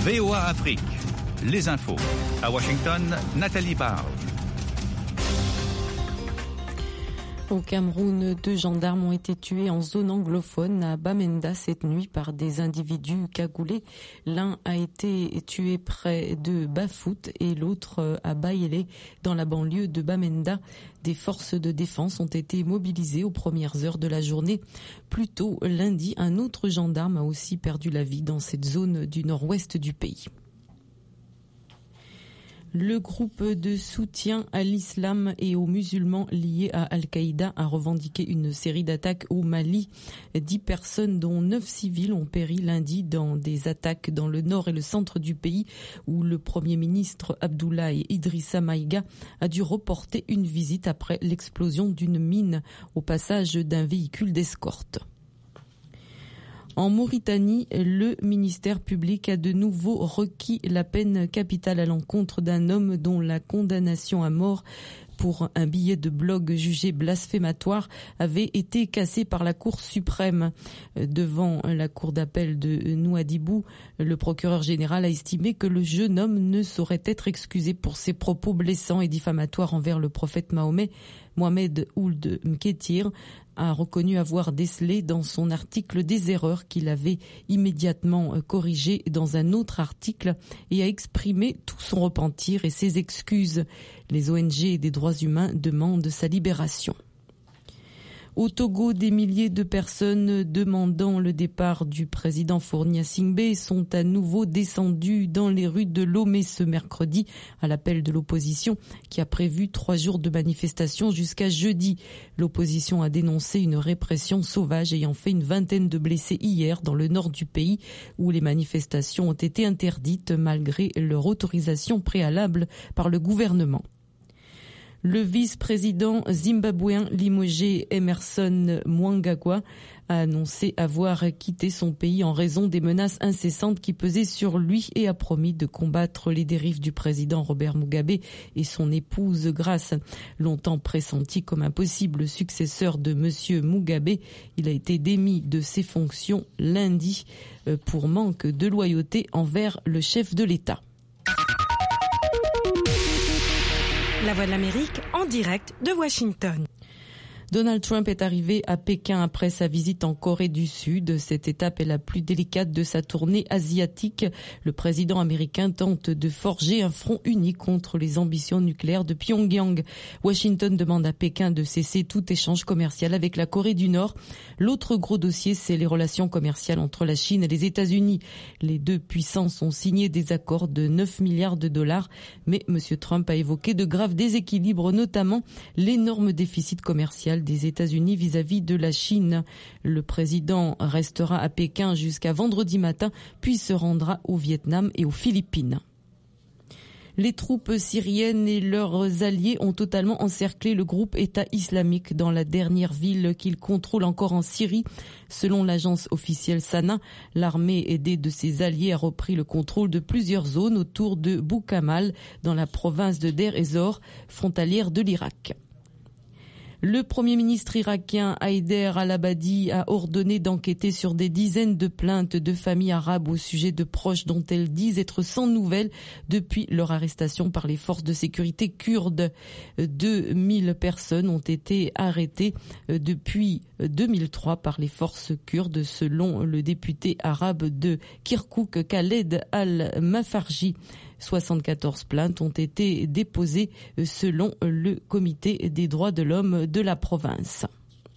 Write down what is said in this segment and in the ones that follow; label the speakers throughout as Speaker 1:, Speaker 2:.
Speaker 1: VOA Afrique, les infos. À Washington, Nathalie Barre.
Speaker 2: Au Cameroun, 2 gendarmes ont été tués en zone anglophone à Bamenda cette nuit par des individus cagoulés. L'un a été tué près de Bafout et l'autre à Bayele, dans la banlieue de Bamenda. Des forces de défense ont été mobilisées aux premières heures de la journée. Plus tôt, lundi, un autre gendarme a aussi perdu la vie dans cette zone du nord-ouest du pays. Le groupe de soutien à l'islam et aux musulmans liés à Al-Qaïda a revendiqué une série d'attaques au Mali. 10 personnes, dont 9 civils, ont péri lundi dans des attaques dans le nord et le centre du pays, où le Premier ministre Abdoulaye Idrissa Maïga a dû reporter une visite après l'explosion d'une mine au passage d'un véhicule d'escorte. En Mauritanie, le ministère public a de nouveau requis la peine capitale à l'encontre d'un homme dont la condamnation à mort pour un billet de blog jugé blasphématoire avait été cassé par la Cour suprême. Devant la Cour d'appel de Nouadhibou, le procureur général a estimé que le jeune homme ne saurait être excusé pour ses propos blessants et diffamatoires envers le prophète Mahomet. Mohamed Ould Mketir a reconnu avoir décelé dans son article des erreurs qu'il avait immédiatement corrigées dans un autre article et a exprimé tout son repentir et ses excuses. Les ONG des droits humains demandent sa libération. Au Togo, des milliers de personnes demandant le départ du président Faure Gnassingbé sont à nouveau descendues dans les rues de Lomé ce mercredi à l'appel de l'opposition qui a prévu 3 jours de manifestation jusqu'à jeudi. L'opposition a dénoncé une répression sauvage ayant fait une vingtaine de blessés hier dans le nord du pays où les manifestations ont été interdites malgré leur autorisation préalable par le gouvernement. Le vice-président zimbabwéen limogé Emerson Mnangagwa a annoncé avoir quitté son pays en raison des menaces incessantes qui pesaient sur lui et a promis de combattre les dérives du président Robert Mugabe et son épouse Grace. Longtemps pressenti comme un possible successeur de monsieur Mugabe, il a été démis de ses fonctions lundi pour manque de loyauté envers le chef de l'État.
Speaker 3: La Voix de l'Amérique en direct de Washington.
Speaker 2: Donald Trump est arrivé à Pékin après sa visite en Corée du Sud. Cette étape est la plus délicate de sa tournée asiatique. Le président américain tente de forger un front uni contre les ambitions nucléaires de Pyongyang. Washington demande à Pékin de cesser tout échange commercial avec la Corée du Nord. L'autre gros dossier, c'est les relations commerciales entre la Chine et les États-Unis. Les 2 puissances ont signé des accords de 9 milliards de dollars, mais M. Trump a évoqué de graves déséquilibres, notamment l'énorme déficit commercial des États-Unis vis-à-vis de la Chine. Le président restera à Pékin jusqu'à vendredi matin, puis se rendra au Vietnam et aux Philippines. Les troupes syriennes et leurs alliés ont totalement encerclé le groupe État islamique dans la dernière ville qu'ils contrôlent encore en Syrie. Selon l'agence officielle Sana, l'armée aidée de ses alliés a repris le contrôle de plusieurs zones autour de Boukamal, dans la province de Deir ez-Zor, frontalière de l'Irak. Le Premier ministre irakien Haider al-Abadi a ordonné d'enquêter sur des dizaines de plaintes de familles arabes au sujet de proches dont elles disent être sans nouvelles depuis leur arrestation par les forces de sécurité kurdes. 2000 personnes ont été arrêtées depuis 2003 par les forces kurdes, selon le député arabe de Kirkouk, Khaled al-Mafarji. 74 plaintes ont été déposées selon le comité des droits de l'homme de la province.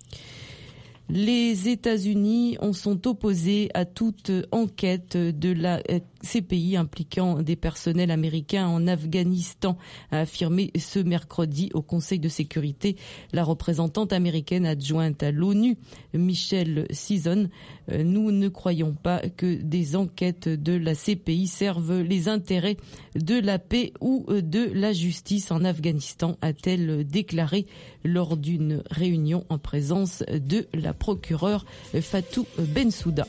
Speaker 2: Les États-Unis sont opposés à toute enquête de la CPI impliquant des personnels américains en Afghanistan, a affirmé ce mercredi au Conseil de sécurité la représentante américaine adjointe à l'ONU, Michelle Sison. Nous ne croyons pas que des enquêtes de la CPI servent les intérêts de la paix ou de la justice en Afghanistan, a-t-elle déclaré lors d'une réunion en présence de la procureure Fatou Bensouda.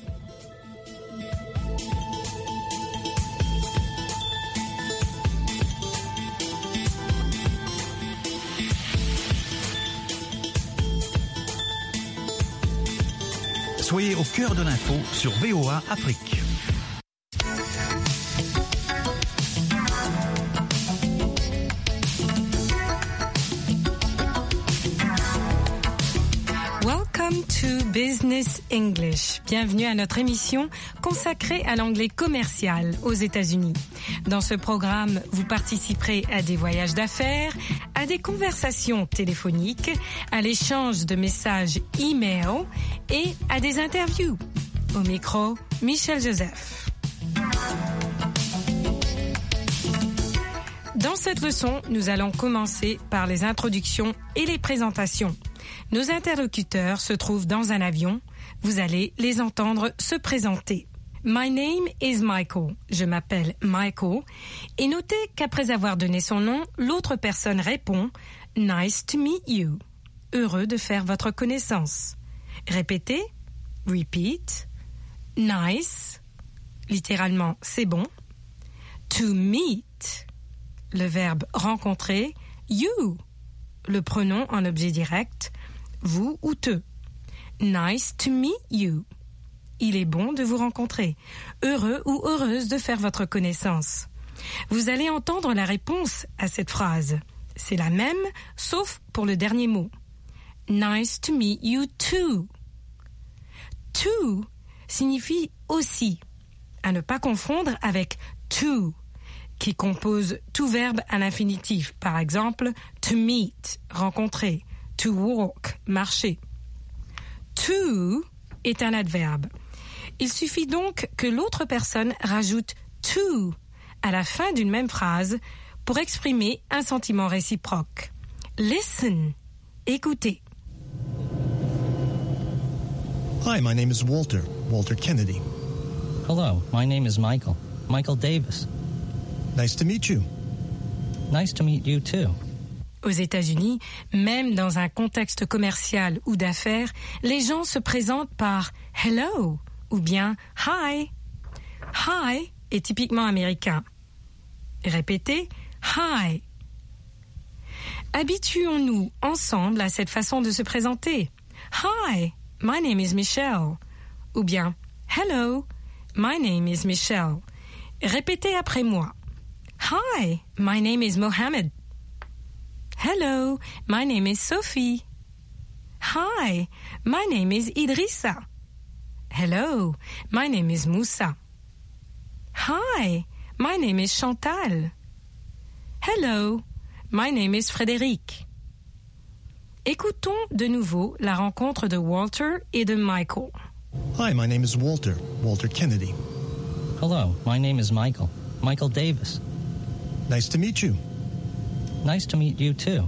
Speaker 1: Soyez au cœur de l'info sur VOA Afrique.
Speaker 3: SBS English. Bienvenue à notre émission consacrée à l'anglais commercial aux États-Unis. Dans ce programme, vous participerez à des voyages d'affaires, à des conversations téléphoniques, à l'échange de messages e-mail et à des interviews. Au micro, Michel Joseph. Dans cette leçon, nous allons commencer par les introductions et les présentations. Nos interlocuteurs se trouvent dans un avion. Vous allez les entendre se présenter. My name is Michael. Je m'appelle Michael. Et notez qu'après avoir donné son nom, l'autre personne répond « Nice to meet you ». Heureux de faire votre connaissance. Répétez. Repeat. Nice. Littéralement, c'est bon. To meet. Le verbe rencontrer. You. Le pronom en objet direct. Vous ou te. Nice to meet you. Il est bon de vous rencontrer. Heureux ou heureuse de faire votre connaissance. Vous allez entendre la réponse à cette phrase. C'est la même, sauf pour le dernier mot. Nice to meet you too. To signifie aussi, à ne pas confondre avec to, qui compose tout verbe à l'infinitif. Par exemple, to meet, rencontrer. To walk, marcher. To est un adverbe. Il suffit donc que l'autre personne rajoute to à la fin d'une même phrase pour exprimer un sentiment réciproque. Listen, écoutez.
Speaker 4: Hi, my name is Walter Kennedy.
Speaker 5: Hello, my name is Michael Davis.
Speaker 4: Nice to meet you.
Speaker 5: Nice to meet you too.
Speaker 3: Aux États-Unis, même dans un contexte commercial ou d'affaires, les gens se présentent par « hello » ou bien « hi ». « Hi » est typiquement américain. Répétez « hi ». Habituons-nous ensemble à cette façon de se présenter. « Hi, my name is Michelle » ou bien « hello, my name is Michelle ». Répétez après moi. « Hi, my name is Mohammed ». Hello, my name is Sophie. Hi, my name is Idrissa. Hello, my name is Moussa. Hi, my name is Chantal. Hello, my name is Frédéric. Écoutons de nouveau la rencontre de Walter et de Michael.
Speaker 4: Hi, my name is Walter Kennedy.
Speaker 5: Hello, my name is Michael Davis.
Speaker 4: Nice to meet you.
Speaker 5: Nice to meet you too.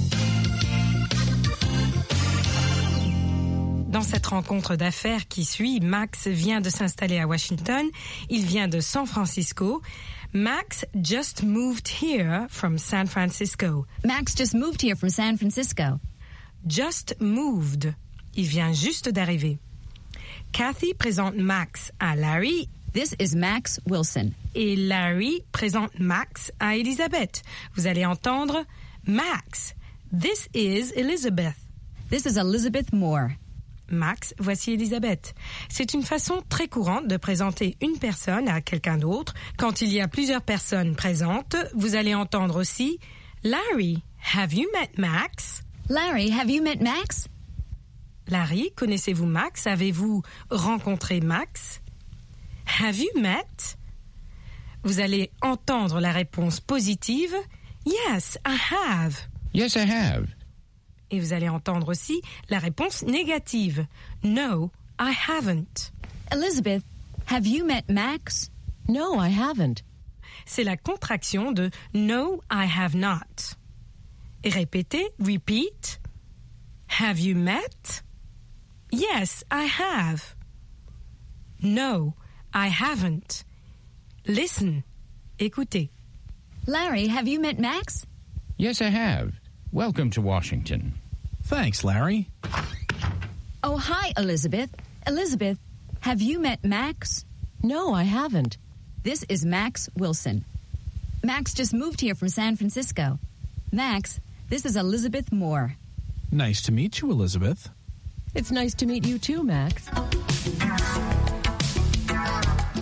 Speaker 3: Dans cette rencontre d'affaires qui suit, Max vient de s'installer à Washington. Il vient de San Francisco. Max just moved here from San Francisco.
Speaker 6: Max just moved here from San Francisco.
Speaker 3: Just moved. Il vient juste d'arriver. Kathy présente Max à Larry.
Speaker 6: This is Max Wilson.
Speaker 3: Et Larry présente Max à Elizabeth. Vous allez entendre Max. This is Elizabeth.
Speaker 6: This is Elizabeth Moore.
Speaker 3: Max, voici Elizabeth. C'est une façon très courante de présenter une personne à quelqu'un d'autre. Quand il y a plusieurs personnes présentes, vous allez entendre aussi Larry, have you met Max?
Speaker 6: Larry, have you met Max?
Speaker 3: Larry, connaissez-vous Max? Avez-vous rencontré Max? Have you met? Vous allez entendre la réponse positive. Yes, I have.
Speaker 7: Yes, I have.
Speaker 3: Et vous allez entendre aussi la réponse négative. No, I haven't.
Speaker 6: Elizabeth, have you met Max?
Speaker 8: No, I haven't.
Speaker 3: C'est la contraction de No, I have not. Et répétez, repeat. Have you met? Yes, I have. No, I haven't. Listen. Écoutez.
Speaker 6: Larry, have you met Max?
Speaker 7: Yes, I have. Welcome to Washington.
Speaker 9: Thanks, Larry.
Speaker 6: Oh, hi, Elizabeth. Elizabeth, have you met Max?
Speaker 8: No, I haven't.
Speaker 6: This is Max Wilson. Max just moved here from San Francisco. Max, this is Elizabeth Moore.
Speaker 9: Nice to meet you, Elizabeth.
Speaker 8: It's nice to meet you too, Max.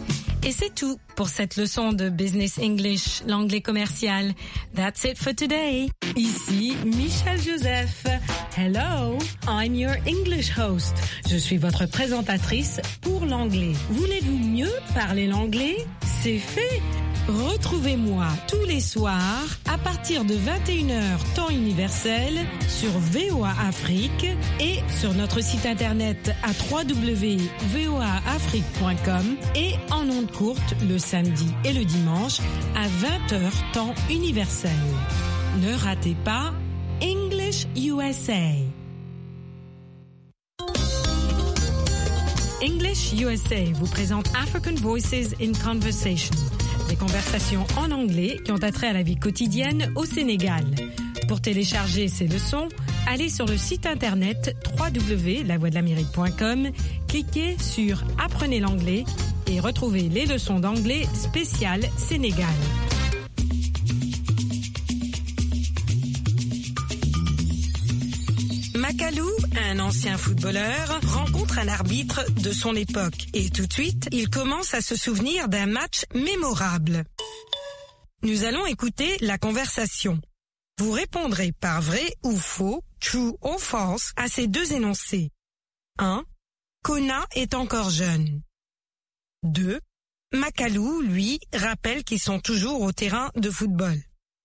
Speaker 3: Et c'est tout pour cette leçon de Business English, l'anglais commercial. That's it for today. Ici Michel Joseph. Hello, I'm your English host. Je suis votre présentatrice pour l'anglais. Voulez-vous mieux parler l'anglais? C'est fait. Retrouvez-moi tous les soirs à partir de 21h temps universel sur VOA Afrique et sur notre site internet à www.voaafrique.com et en ondes courtes le samedi et le dimanche à 20h temps universel. Ne ratez pas English USA. English USA vous présente African Voices in Conversation, des conversations en anglais qui ont attrait à la vie quotidienne au Sénégal. Pour télécharger ces leçons, allez sur le site internet www.lavoixdelamérique.com, cliquez sur Apprenez l'anglais et retrouvez les leçons d'anglais spéciales Sénégal. Macalou, un ancien footballeur, rencontre un arbitre de son époque et tout de suite, il commence à se souvenir d'un match mémorable. Nous allons écouter la conversation. Vous répondrez par vrai ou faux, true or false, à ces deux énoncés. 1. Kona est encore jeune. 2. Macalou, lui, rappelle qu'ils sont toujours au terrain de football.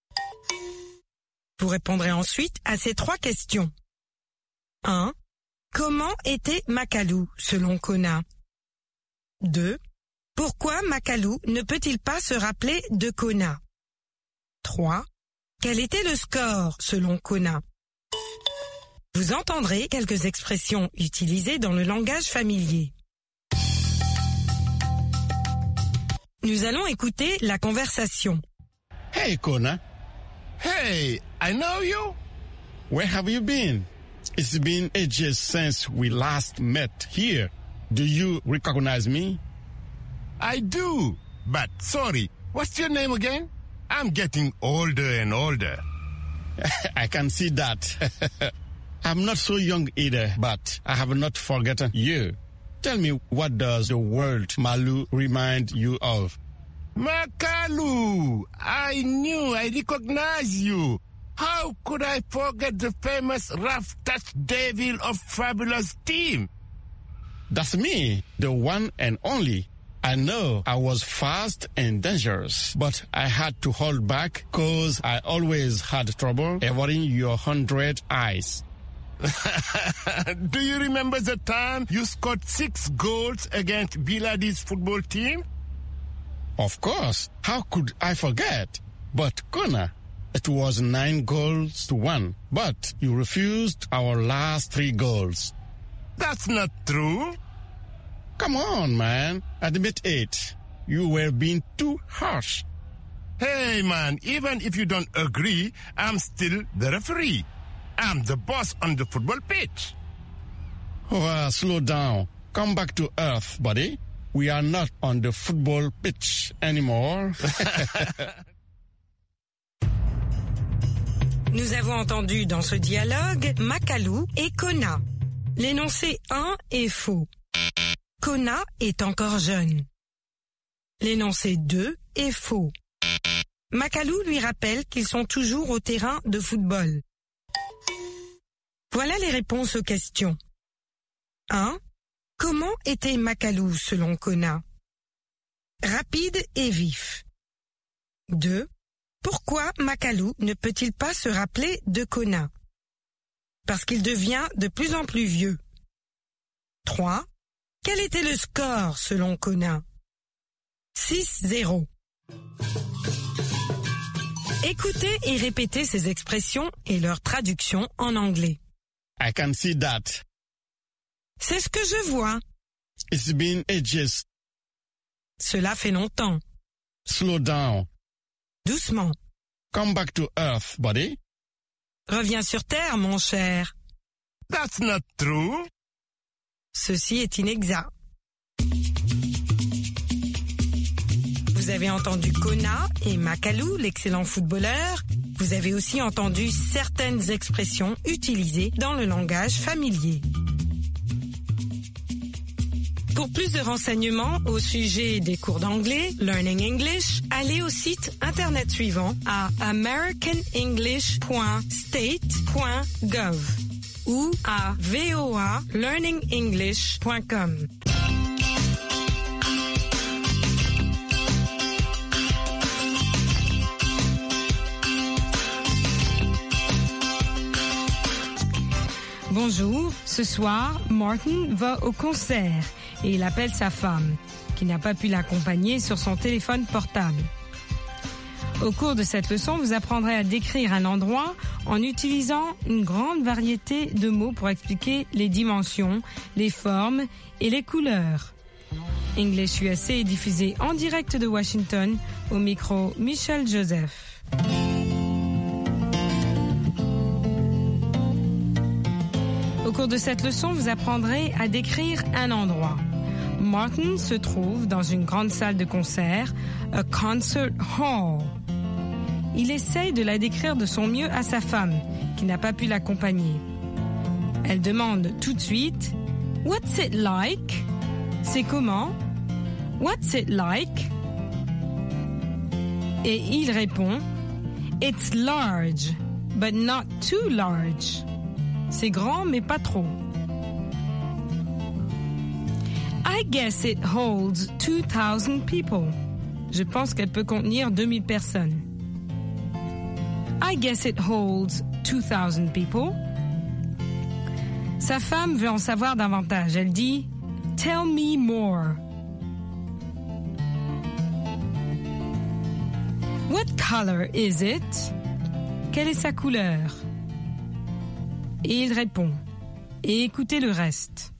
Speaker 3: Vous répondrez ensuite à ces trois questions. 1. Comment était Macalou, selon Kona? 2. Pourquoi Macalou ne peut-il pas se rappeler de Kona? 3. Quel était le score, selon Kona? Vous entendrez quelques expressions utilisées dans le langage familier. Nous allons écouter la conversation.
Speaker 10: Hey, Kona.
Speaker 11: Hey, I know you.
Speaker 10: Where have you been? It's been ages since we last met here. Do you recognize me?
Speaker 11: I do, but sorry, what's your name again? I'm getting older and older.
Speaker 10: I can see that. I'm not so young either, but I have not forgotten you. Tell me, what does the word Malu remind you of?
Speaker 11: Macalou! I knew I recognized you. How could I forget the famous rough touch devil of Fabulous team?
Speaker 10: That's me, the one and only. I know I was fast and dangerous, but I had to hold back because I always had trouble avoiding your 100 eyes.
Speaker 11: Do you remember the time you scored 6 goals against Biladi's football team?
Speaker 10: Of course. How could I forget? But Kona, it was 9-1, but you refused our last 3 goals.
Speaker 11: That's not true.
Speaker 10: Come on, man. Admit it. You were being too harsh.
Speaker 11: Hey, man, even if you don't agree, I'm still the referee. I'm the boss on the football pitch.
Speaker 10: Oh, slow down. Come back to earth, buddy. We are not on the football pitch anymore.
Speaker 3: Nous avons entendu dans ce dialogue Macalou et Kona. L'énoncé 1 est faux. Kona est encore jeune. L'énoncé 2 est faux. Macalou lui rappelle qu'ils sont toujours au terrain de football. Voilà les réponses aux questions. 1. Comment était Macalou selon Kona? Rapide et vif. 2. Pourquoi Macalou ne peut-il pas se rappeler de Kona? Parce qu'il devient de plus en plus vieux. 3. Quel était le score selon Kona? 6-0. Écoutez et répétez ces expressions et leur traduction en anglais.
Speaker 10: I can see that.
Speaker 3: C'est ce que je vois.
Speaker 10: It's been ages.
Speaker 3: Cela fait longtemps.
Speaker 10: Slow down.
Speaker 3: Doucement.
Speaker 10: Come back to earth, buddy.
Speaker 3: Reviens sur terre, mon cher.
Speaker 11: That's not true.
Speaker 3: Ceci est inexact. Vous avez entendu Kona et Macalou, l'excellent footballeur. Vous avez aussi entendu certaines expressions utilisées dans le langage familier. Pour plus de renseignements au sujet des cours d'anglais, Learning English, allez au site internet suivant à americanenglish.state.gov ou à voalearningenglish.com. Bonjour, ce soir, Martin va au concert et il appelle sa femme, qui n'a pas pu l'accompagner sur son téléphone portable. Au cours de cette leçon, vous apprendrez à décrire un endroit en utilisant une grande variété de mots pour expliquer les dimensions, les formes et les couleurs. English USA est diffusé en direct de Washington, au micro Michel Joseph. Au cours de cette leçon, vous apprendrez à décrire un endroit. Martin se trouve dans une grande salle de concert, a concert hall. Il essaye de la décrire de son mieux à sa femme, qui n'a pas pu l'accompagner. Elle demande tout de suite « What's it like ?» C'est comment? « What's it like ?» Et il répond « It's large, but not too large. » C'est grand, mais pas trop. I guess it holds 2,000 people. Je pense qu'elle peut contenir 2000 personnes. I guess it holds 2,000 people. Sa femme veut en savoir davantage. Elle dit, Tell me more. What color is it? Quelle est sa couleur? Et il répond. Et écoutez le reste.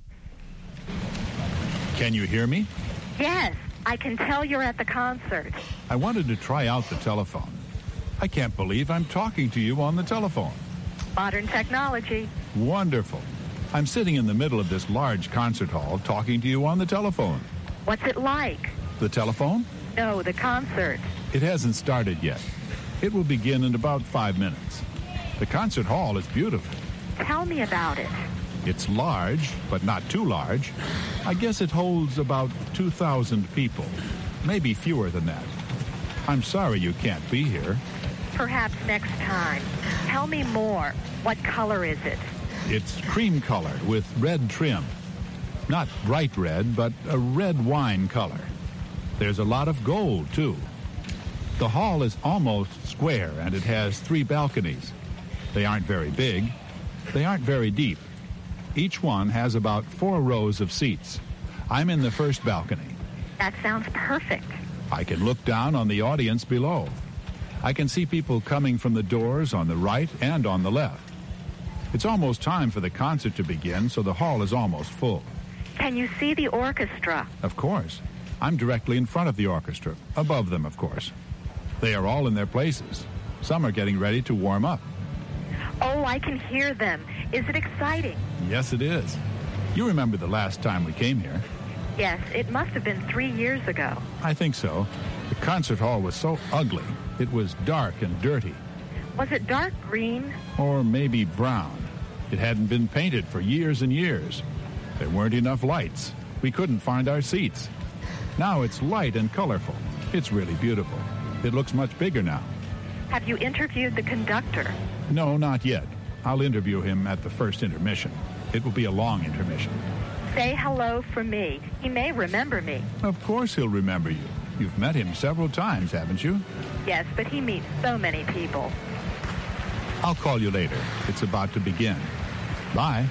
Speaker 12: Can you hear me?
Speaker 13: Yes, I can tell you're at the concert.
Speaker 12: I wanted to try out the telephone. I can't believe I'm talking to you on the telephone.
Speaker 13: Modern technology.
Speaker 12: Wonderful. I'm sitting in the middle of this large concert hall talking to you on the telephone.
Speaker 13: What's it like?
Speaker 12: The telephone?
Speaker 13: No, the concert.
Speaker 12: It hasn't started yet. It will begin in about 5 minutes. The concert hall is beautiful.
Speaker 13: Tell me about it.
Speaker 12: It's large, but not too large. I guess it holds about 2,000 people, maybe fewer than that. I'm sorry you can't be here.
Speaker 13: Perhaps next time. Tell me more. What color is it?
Speaker 12: It's cream color with red trim. Not bright red, but a red wine color. There's a lot of gold, too. The hall is almost square, and it has 3 balconies. They aren't very big. They aren't very deep. Each one has about 4 rows of seats. I'm in the first balcony.
Speaker 13: That sounds perfect.
Speaker 12: I can look down on the audience below. I can see people coming from the doors on the right and on the left. It's almost time for the concert to begin, so the hall is almost full.
Speaker 13: Can you see the orchestra?
Speaker 12: Of course. I'm directly in front of the orchestra, above them, of course. They are all in their places. Some are getting ready to warm up.
Speaker 13: Oh, I can hear them. Is it exciting?
Speaker 12: Yes, it is. You remember the last time we came here?
Speaker 13: Yes, it must have been 3 years ago.
Speaker 12: I think so. The concert hall was so ugly. It was dark and dirty.
Speaker 13: Was it dark green?
Speaker 12: Or maybe brown. It hadn't been painted for years and years. There weren't enough lights. We couldn't find our seats. Now it's light and colorful. It's really beautiful. It looks much bigger now.
Speaker 13: Have you interviewed the conductor?
Speaker 12: No, not yet. I'll interview him at the first intermission. It will be a long intermission.
Speaker 13: Say hello from me. He may remember me.
Speaker 12: Of course he'll remember you. You've met him several times, haven't you?
Speaker 13: Yes, but he meets so many people.
Speaker 12: I'll call you later. It's about to begin. Bye.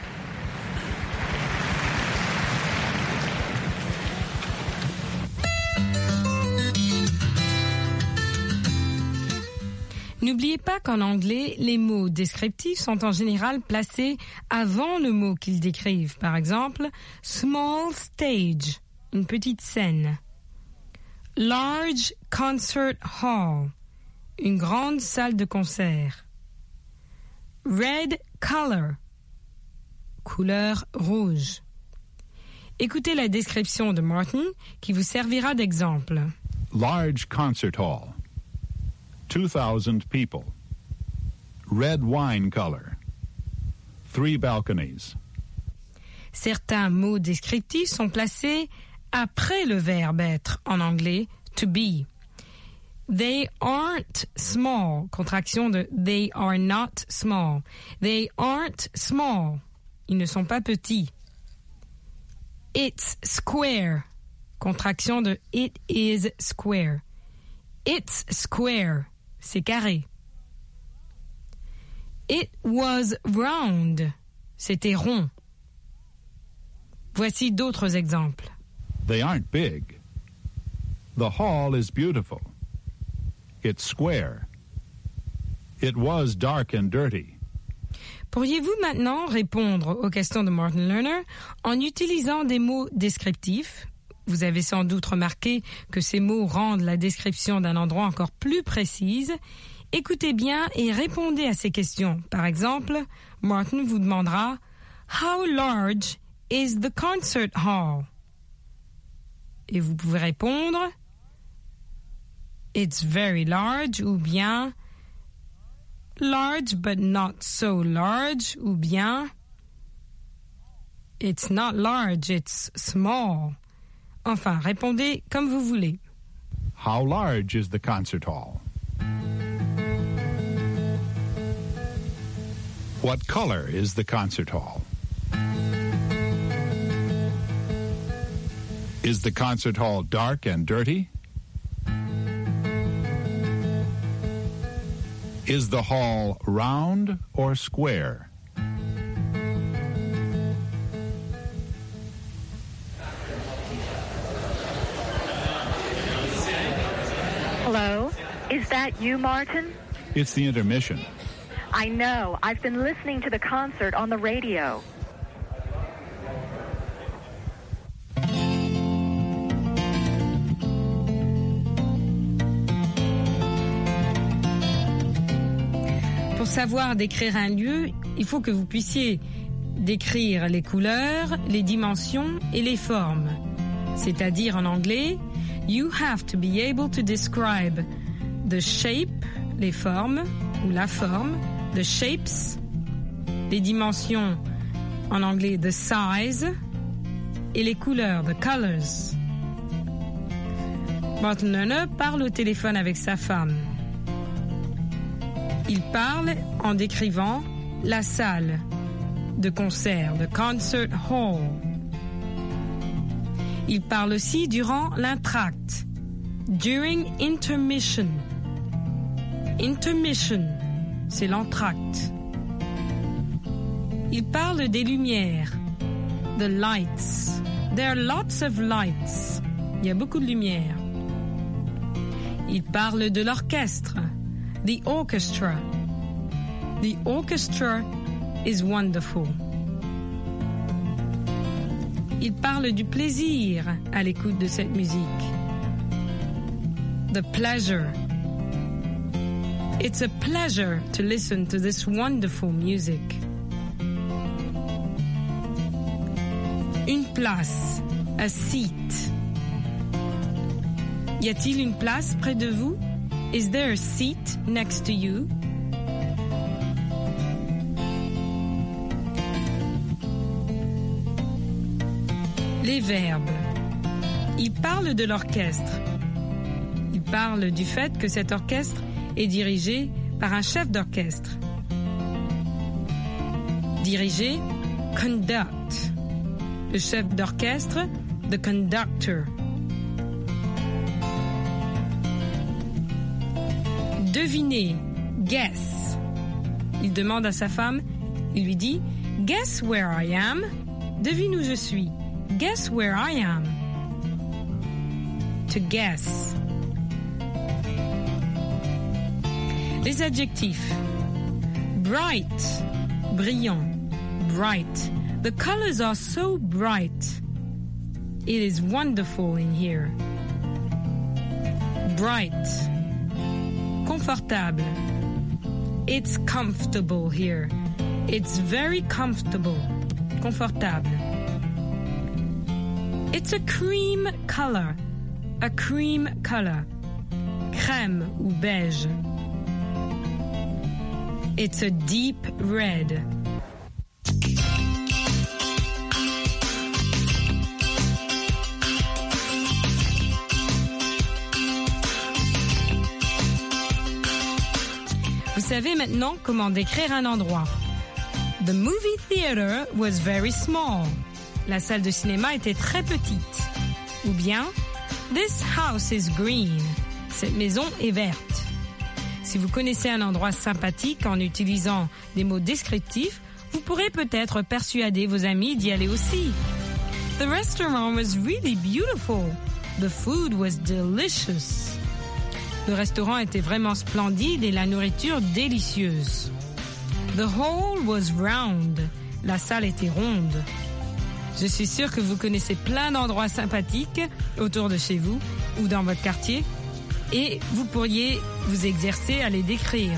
Speaker 3: N'oubliez pas qu'en anglais, les mots descriptifs sont en général placés avant le mot qu'ils décrivent. Par exemple, small stage, une petite scène. Large concert hall, une grande salle de concert. Red color, couleur rouge. Écoutez la description de Martin qui vous servira d'exemple.
Speaker 12: Large concert hall. 2,000 people. Red wine color. 3 balconies.
Speaker 3: Certains mots descriptifs sont placés après le verbe être en anglais, to be. They aren't small, contraction de they are not small. They aren't small, ils ne sont pas petits. It's square, contraction de it is square. It's square, c'est carré. It was round, c'était rond. Voici d'autres exemples.
Speaker 12: They aren't big. The hall is beautiful. It's square. It was dark and dirty.
Speaker 3: Pourriez-vous maintenant répondre aux questions de Martin Lerner en utilisant des mots descriptifs? Vous avez sans doute remarqué que ces mots rendent la description d'un endroit encore plus précise. Écoutez bien et répondez à ces questions. Par exemple, Martin vous demandera « How large is the concert hall? » Et vous pouvez répondre « It's very large » ou bien « Large but not so large » ou bien « It's not large, it's small ». Enfin, répondez comme vous voulez.
Speaker 12: How large is the concert hall? What color is the concert hall? Is the concert hall dark and dirty? Is the hall round or square?
Speaker 13: Hello? Is that you, Martin?
Speaker 12: It's the intermission.
Speaker 13: I know. I've been listening to the concert on the radio.
Speaker 3: Pour savoir décrire un lieu, il faut que vous puissiez décrire les couleurs, les dimensions et les formes. C'est-à-dire en anglais, you have to be able to describe the shape, les formes, ou la forme, the shapes, les dimensions, en anglais the size, et les couleurs, the colors. Martin Lerner parle au téléphone avec sa femme. Il parle en décrivant la salle de concert, the concert hall. Il parle aussi durant l'entracte, during intermission. Intermission, c'est l'entracte. Il parle des lumières, the lights. There are lots of lights. Il y a beaucoup de lumière. Il parle de l'orchestre, the orchestra. The orchestra is wonderful. Il parle du plaisir à l'écoute de cette musique. The pleasure. It's a pleasure to listen to this wonderful music. Une place, a seat. Y a-t-il une place près de vous? Is there a seat next to you? Les verbes. Il parle de l'orchestre. Il parle du fait que cet orchestre est dirigé par un chef d'orchestre. Diriger, conduct. Le chef d'orchestre, the conductor. Deviner, guess. Il demande à sa femme, il lui dit « Guess where I am ?» Devine où je suis. Guess where I am. To guess. Les adjectifs. Bright, brillant, bright. The colors are so bright. It is wonderful in here. Bright. Confortable. It's comfortable here. It's very comfortable. Confortable. It's a cream color. A cream color. Crème ou beige. It's a deep red. savez maintenant comment décrire un endroit. The movie theater was very small. La salle de cinéma était très petite. Ou bien, this house is green. Cette maison est verte. Si vous connaissez un endroit sympathique en utilisant des mots descriptifs, vous pourrez peut-être persuader vos amis d'y aller aussi. The restaurant was really beautiful. The food was delicious. Le restaurant était vraiment splendide et la nourriture délicieuse. The hall was round. La salle était ronde. Je suis sûre que vous connaissez plein d'endroits sympathiques autour de chez vous ou dans votre quartier et vous pourriez vous exercer à les décrire.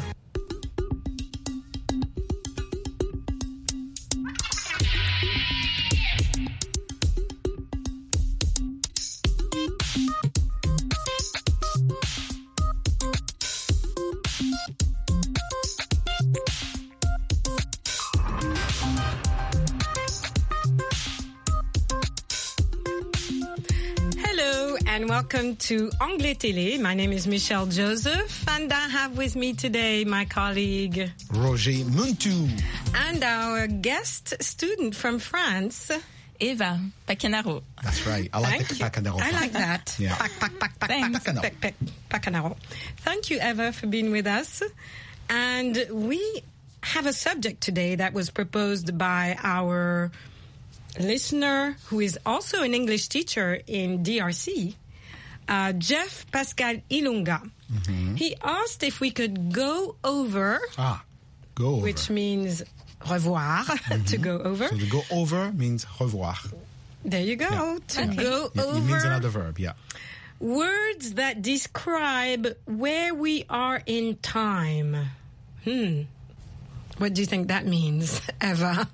Speaker 3: And welcome to Anglais Télé. My name is Michelle Joseph, and I have with me today my colleague
Speaker 9: Roger Muntu,
Speaker 3: and our guest student from France,
Speaker 14: Eva Pacanaro.
Speaker 9: That's right. I like the Pacanaro.
Speaker 3: I like that.
Speaker 9: Yeah.
Speaker 3: Pacanaro. Thank you, Eva, for being with us. And we have a subject today that was proposed by our listener, who is also an English teacher in DRC, Jeff Pascal Ilunga. Mm-hmm. He asked if we could go over.
Speaker 9: Go over.
Speaker 3: Which means revoir, to go over.
Speaker 9: So to go over means revoir.
Speaker 3: There you go.
Speaker 9: Yeah.
Speaker 3: To go over.
Speaker 9: It means another verb, yeah.
Speaker 3: Words that describe where we are in time. What do you think that means, Eva?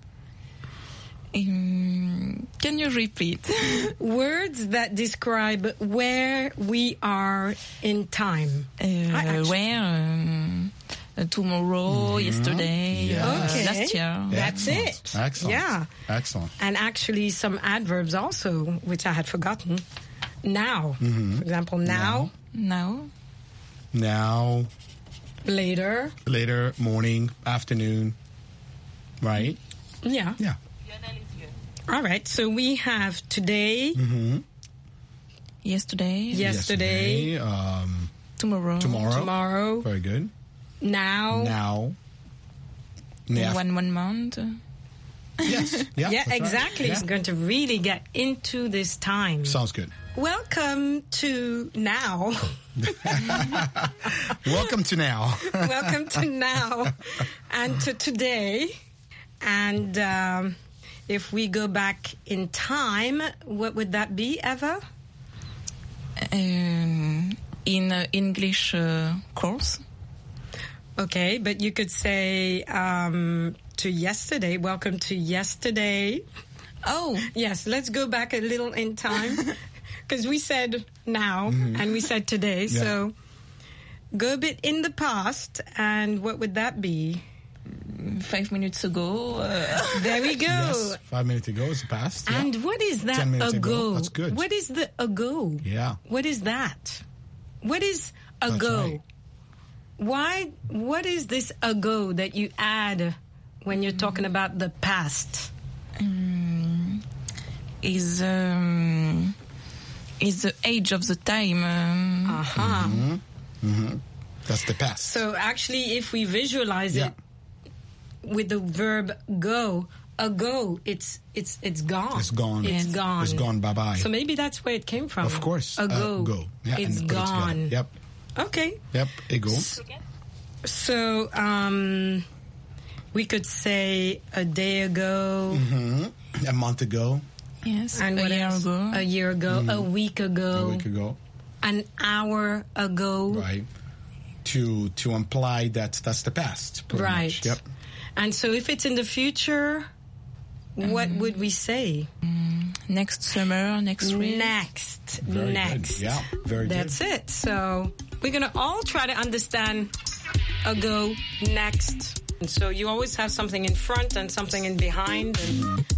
Speaker 14: Can you repeat?
Speaker 3: Words that describe where we are in time.
Speaker 14: Where? Tomorrow, yesterday, last year.
Speaker 3: That's it.
Speaker 9: Excellent.
Speaker 3: Yeah.
Speaker 9: Excellent.
Speaker 3: And actually some adverbs also, which I had forgotten. Now. For example, now. Later.
Speaker 9: Later, morning, afternoon. Right?
Speaker 3: Yeah.
Speaker 9: Yeah.
Speaker 3: All right, so we have today,
Speaker 14: yesterday,
Speaker 9: tomorrow. Very good.
Speaker 3: Now.
Speaker 14: 1 month.
Speaker 9: Yes. Yeah,
Speaker 3: exactly.
Speaker 9: Right.
Speaker 3: It's going to really get into this time.
Speaker 9: Sounds good.
Speaker 3: Welcome to now.
Speaker 9: Welcome to now.
Speaker 3: Welcome to now and to today. And if we go back in time, what would that be, Eva?
Speaker 14: In English course.
Speaker 3: Okay, but you could say to yesterday. Welcome to yesterday.
Speaker 14: Oh.
Speaker 3: Yes, let's go back a little in time. Because we said now and we said today. Yeah. So go a bit in the past, and what would that be?
Speaker 14: 5 minutes ago.
Speaker 3: There we go.
Speaker 9: Yes, 5 minutes ago is the past.
Speaker 3: And what is that
Speaker 9: 10 minutes
Speaker 3: ago?
Speaker 9: That's good.
Speaker 3: What is the ago?
Speaker 9: Yeah.
Speaker 3: What is that? What is ago?
Speaker 9: Right.
Speaker 3: What is this ago that you add when you're talking about the past?
Speaker 14: Is the age of the time.
Speaker 9: That's the past.
Speaker 3: So actually, if we visualize it with the verb go, ago, it's gone.
Speaker 9: It's gone.
Speaker 3: It's gone.
Speaker 9: It's gone. Bye-bye.
Speaker 3: So maybe that's where it came from.
Speaker 9: Of course.
Speaker 3: Ago.
Speaker 9: Go. Yeah,
Speaker 3: it's gone.
Speaker 9: Yep.
Speaker 3: Okay.
Speaker 9: Yep. Ego.
Speaker 3: So we could say a day ago.
Speaker 9: A month ago.
Speaker 14: Yes.
Speaker 3: And
Speaker 14: a year ago.
Speaker 3: A year ago. A week ago.
Speaker 9: A week ago.
Speaker 3: An hour ago.
Speaker 9: Right. To imply that that's the past.
Speaker 3: Right.
Speaker 9: Much. Yep.
Speaker 3: And so if it's in the future, what would we say?
Speaker 14: Next summer, next week.
Speaker 3: Next.
Speaker 9: Very good. Yeah, very good.
Speaker 3: That's it. So we're going to all try to understand ago, next. And so you always have something in front and something in behind. And